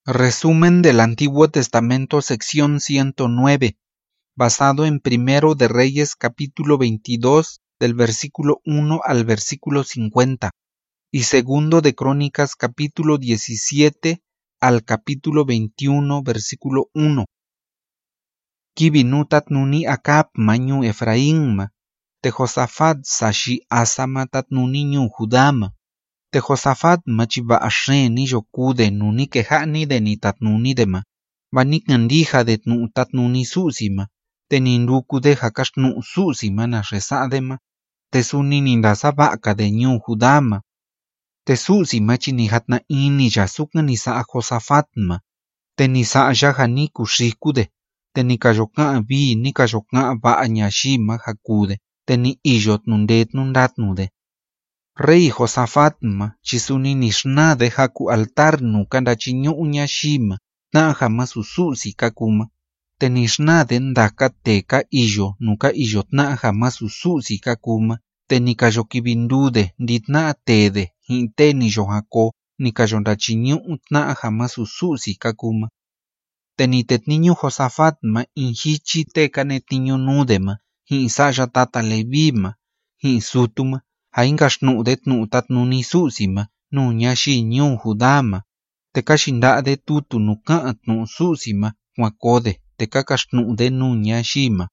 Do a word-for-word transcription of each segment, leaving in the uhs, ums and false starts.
Resumen del Antiguo Testamento, sección ciento nueve, basado en Primero de Reyes, capítulo veintidós, del versículo uno al versículo cincuenta, y Segundo de Crónicas, capítulo diecisiete al capítulo veintiuno, versículo uno. Kibinutat nuni akap mañu Efraín, Tejosafat sashi asamatat nuni ñu Judama. Tejosafat machiba ashe ni yokude nuni kehani de ni tatnuni dema. Banik nandija de tnu tatnuni susima. Teninduku de hakashnu susima na resadema. Tesuni nindasa baka de ñu Judama. Tesusima chini hatna ini yasukna nisa Josafatma. Tenisa yahani kushikude. Tenikayoka vi nikayoka ba nyashima hakude. Teni iyot nundet nundatnude. Rey Josafatma, chisuni nishna de haku altar nuka ndachinyu unyashima, na jamás ususi kakuma. Tenishna de ndaka teka iyo, nuka iyot na jamás ususi kakuma. Tenikayokibindude, nditna tede, hinte ni yohako, nikayon ndachinyu utna jamás ususi kakuma. Tenitetniñu Josafatma, inhichi teka netniñu nudema, hinsaya tata levima, hinsutuma. Haingashnu de tnu tatnuni susima, nu nyashi nyu Judama. Tekashinda de tutu nuka tnu susima, wakode, tekakashnu de nu nyashima.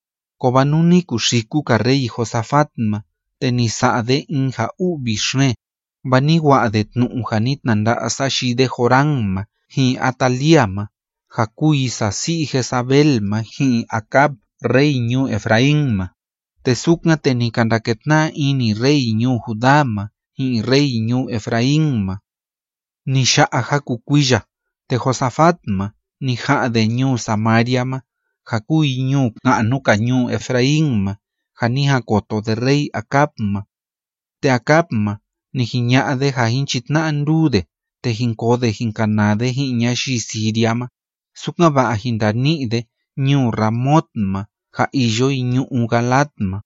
Kobanuni kushiku karei Josafatma, tenisa de inha ubishne. Baniwa de tnu hanit nanda asashi de Joramma, hi Ataliama. Hakui sasi Jezabelma, hi Akab, rey nyu Efraínma. Tesukna tenikandaketna ini rey nyu Judama, hi rey nyu Efraínma. Nisha hakukuya, te Josafatma, ni ha de nyu Samariama, hakui nyu anuka nyu Efraínma, haniha koto de rey Akabma. Te Akabma, ni hinya de hahinchitna andude, te hinkode hinkanade hinyashi Siriama, sukna ba hindanide nyu Ramotma. Ha iyo inyu ungalatma.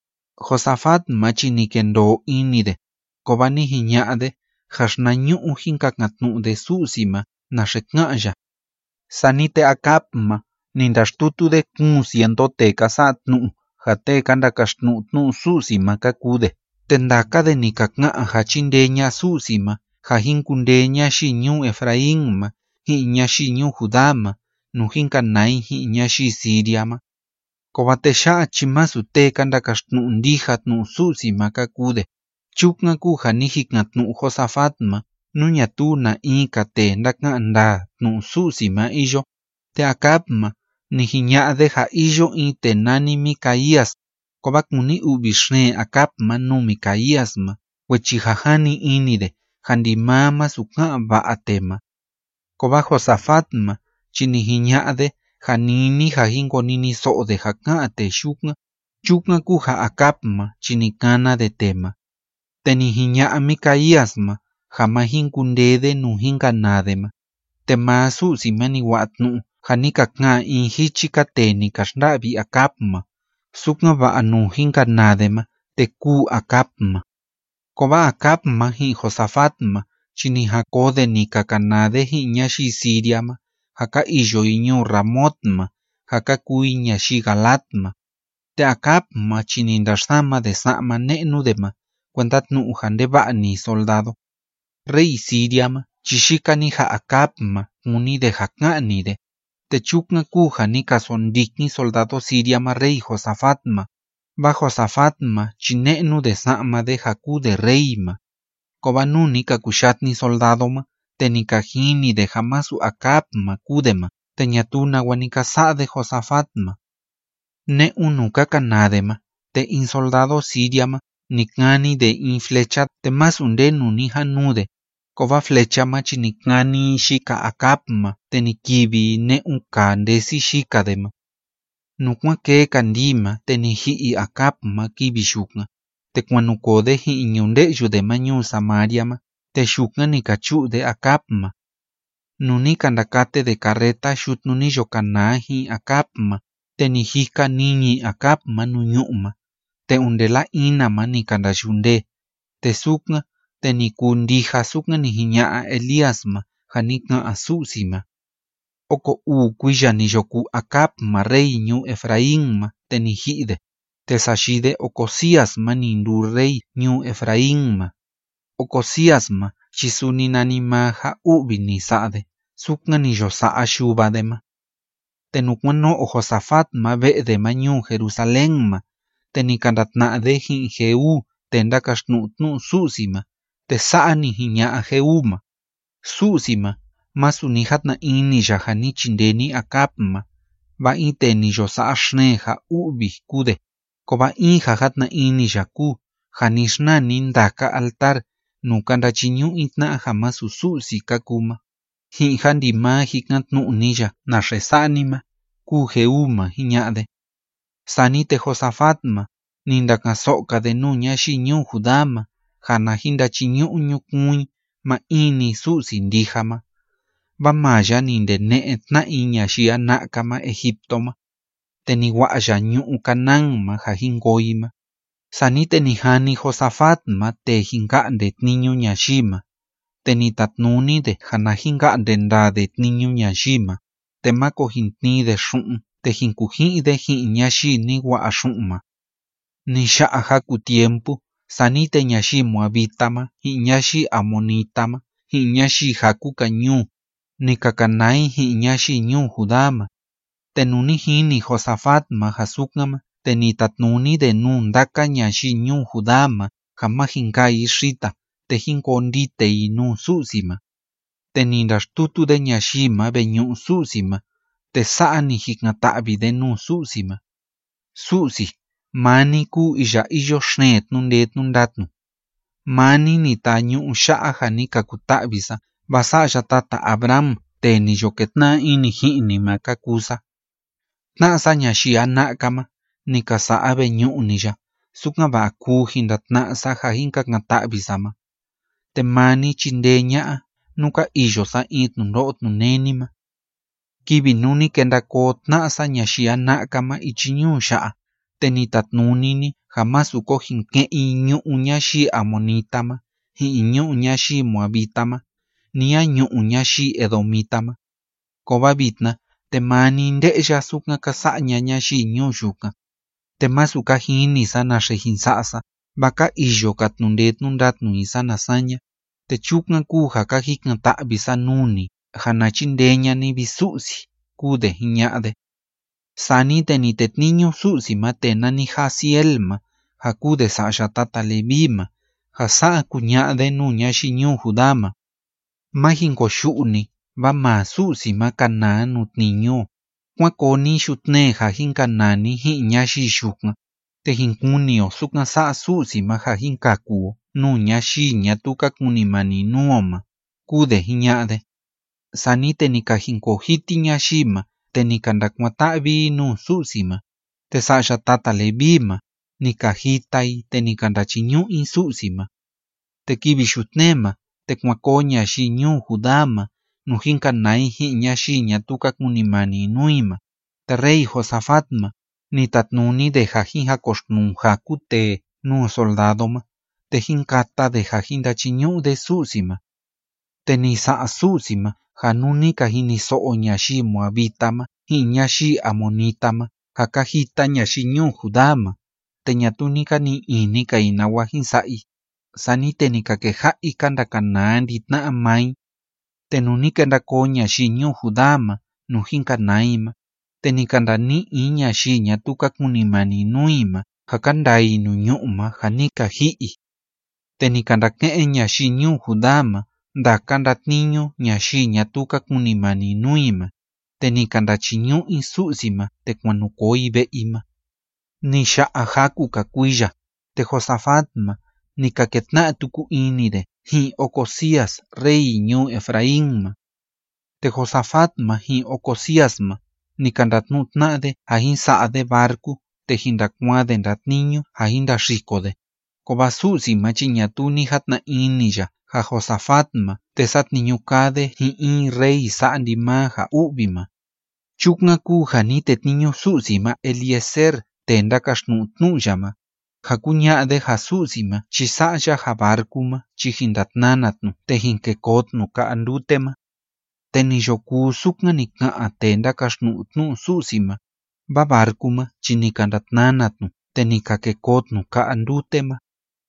Josafatma chinikendo inide. Kobani hinyade. Hashna nyu uhinkakatnu de susima. Nasheknaya. Sanite akapma. Nindashtutu de kun siendo teka satnu. Hate kandakashnu tnu susima kakude. Tendaka de nikakna hachindeña susima. Hajinkundeña shinyu Efraínma. Hiña shinyu Judama. Nuhinkanai hiña shi Siriama. Kobatesha chimasu te kandakashnu ndihatnu susima kakude. Chukna kuja nihiknatnu Josafatma. Nuña tu na inka te ndakanda tnu susima iyo. Te Akabma. Nihiñade ha iyo inte nani Micaías. Kobakuni ubishne Akabma nu Micaíasma. Wechihahani inide. Handimama suka baatema. Koba Josafatma. Chinihiñade. Hanini hajingo nini so de hakate shukna, shukna kuja Akabma, chinikana de tema. Tenihiña Micaíasma, hamahinkundede nuhinkanadema. Tema susimani watnu, hanikakna inhichika teni kashnabi Akabma. Sukna ba anuhinkanadema, teku Akabma. Koba Akabma hi Josafatma, chinihakode nikakanade hiñashi Siriama. Haka iyo inyu Ramotma, haka kuiña shigalatma. Te Akabma chinindashama de sama ne'nudema, cuentatnu handeba ni soldado. Rey Siriama, chishikani ha Akabma, muni de hakanide. Te chukna kuja ni kasondikni soldado Siriama rey Josafatma. Ba Josafatma chine'nu de sama de haku de reyma. Kobanuni kakushatni soldadoma. Tenikahini de hamasu Akabma kudema, teñatuna wanikasa de Josafatma. Ne unuka kanadema, te insoldado Siriama, nikani de inflecha te mas unde nuniha nude. Kova flechama chinikani shika Akabma, tenikibi ne uka ndesi shika dema. Nukwa ke kandima tenihii Akabma kibishukna, te kwanukode hi inyunde yudema nyu Samariama. Te shukna nikachu de Akabma. Nuni kandakate de carreta shut nuni yokanahi Akabma. Te nihika niñi Akabma nunyuma. Te undela inama nikandashunde. Te sukna te nikundija sukna nihiña Eliasma. janika asusima. Oko u kuiya ni yoku Acabma rey ñu Efraínma te ni hide, te sashide Ocosíasma ni ndu rey ñu Efraínma. Ocosíasma chisuni nanima ja ubi ni sade, sukna ni yo saa shubadema. Te nukwano o Josafatma ve'dema ñu Jerusalénma, te ni kandatna'de hin Jehú te ndakaxtnu'tnu susima, te sa'a ni hiña'a Jehúma. Susima masuni jatna ini ya ja ni chindeni Acabma, va in te ni yo sa'a xne ja ubi kude, ko va in ja jatna ini ya ku, ja ni xna ni ndaka altar nu kandachiñu'i tna'a ja masu susi kakuma. Hin ja ndima jikantnu'ni ya naxe sa'nima, ku Jehúma hiña'de. Sani te Josafatma ni ndakaso'kade nu ñaxi ñu Judama, ja na jindachiñu'u ñukuñ ma ini susi ndijama. Va maya ni ndene'e tna'i ñaxi ana'kama Egiptoma, te ni wa'ya ñu'u Canaánma ja jingoyma. Sani te ni jani Josafatma te jinka'nde tniñu ñaxima, te ni tatnunide ja na jinka'nde ndade tniñu ñaxima, te mako jintnide xu'un te jinkuji'de ji'in ñaxi ni wa'a xu'unma. Ni xa'a jaku tiempu sani te ñaxi Moabítama ji'in ñaxi Amonítama ji'in ñaxi jaku kañú ni kakanai ji'in ñaxi ñu Judama. Te nuni jini Josafatma ja sukama te ni tatnunide nu ndaka ñaxi ñu Judama ja ma jinkai xita te jinkonditei nu susima. Te ni ndaxtutude ñaxima veñu'u susima, te sa'a ni jikata'vide nu susima. Susi, mani ku iya iyo xne tnundetnu ndatnu. Mani ni ta ñu'u xa'a ja ni kakuta'visa va sa'ya tata Abraham te ni yoketna ini ji'nima kakusa. Tna'sa ñaxi ana'kama ni kasa'a veñu'u niya, suka va'a ku jindatna'sa ja jinkakata'visama. Te mani chinde ña'a nuka iyosa in tnundo'o tnunenima. Kivi nuni kendako tna'sa ñaxi ana'kama ichi ñu xa'a, te ni tatnunini ja masuko jinke'i ñu'u ñaxi Amonítama, ji'in ñu'u ñaxi Moabítama, nia ñu'u ñaxi Edomítama. Ko va vitna te mani nde'ya suka kasa'ña ñaxi ñu yuka. Te masuka jinisa naxe jinsa'sa, va ka iyo ka tnundetnu ndatnu isa nasaña, te chuka ku ja ka jikata'visa nuni ja na chindeña ni visu'si kude jiña'de. Sani te ni tetniñu susima te nani Jazielma ja kude sa'ya tata Levíma, ja sa'a kuña'de nu ñaxi ñu Judama. Ma jinkoxu'ni va ma susima kana nu tniñu, kuakoni xutne ja jinkanani ji'in ñaxi yuka, te jinkunio suka sa'a susima ja jinkakuo nu ñaxi ñatu kakunimani nuoma, kude jiña'de. Sani te ni ka jinkojiti ñaxima te ni kandakuata'vi nu susima, te sa'ya tata Levíma ni ka jitai te ni kandachiñu'i susima. Te kivi xutnema te kuako ñaxi ñu Judama nu jinkanai ji'in ñaxi ñatu kakunimani nuima, te rey Josafatma ni tatnunide ja jinjakoxtnu jaku te nu soldadoma, te jinkatade ja jindachiñu'de susima. Te ni sa'a susima ja nuni ka jiniso'o ñaxi Moabítama ji'in ñaxi Amonítama ja ka jita ñaxi ñu Judama, te ñatu ni ka ni'ini ka inawa jinsa'i. Sani te ni ka keja'i kandakana nditna'a mai. Te nuni kendako ñaxi ñu Judama nu jinkanaima, te ni kandani'i ñaxi ñatu kakunimani nuima ja kandai nu ñu'uma ja ni ka ji'i. Te ni kandake'e ñaxi ñu Judama ndaka ndatniñu ñaxi ñatu kakunimani nuima, te ni kandachiñu'i susima te kuanukoi ve'ima. Ni xa'a jaku kakuiya, te Josafatma ni ka ketna'a tuku inide ji'in Ocosías rey ñu Efraínma. Te Josafatma ji'in Ocosíasma ni kandatnutna'de ja jinsa'de barku te jindakuade ndatniñu ja jindaxikode. Ko va susima chi ñatu ni jatna iniya ja Josafatma te satniñukade ji'in rey sa'a ndima ja u'vima. Chuka ku ja ni tetniñu susima Eliezer te ndakaxtnu'tnu'yama, ja kuña'de ja susima chi sa'ya ja barkuma chi jindatnanatnu te jinkekotnu ka'a ndutema. te ni yoku sukŋa ni ka'a te ntakaxtnu'u tnu'u Su'si ma, va barku ma chi ni ka ntatnana tnu te ni ka keko'o tnu ka'a ndute ma.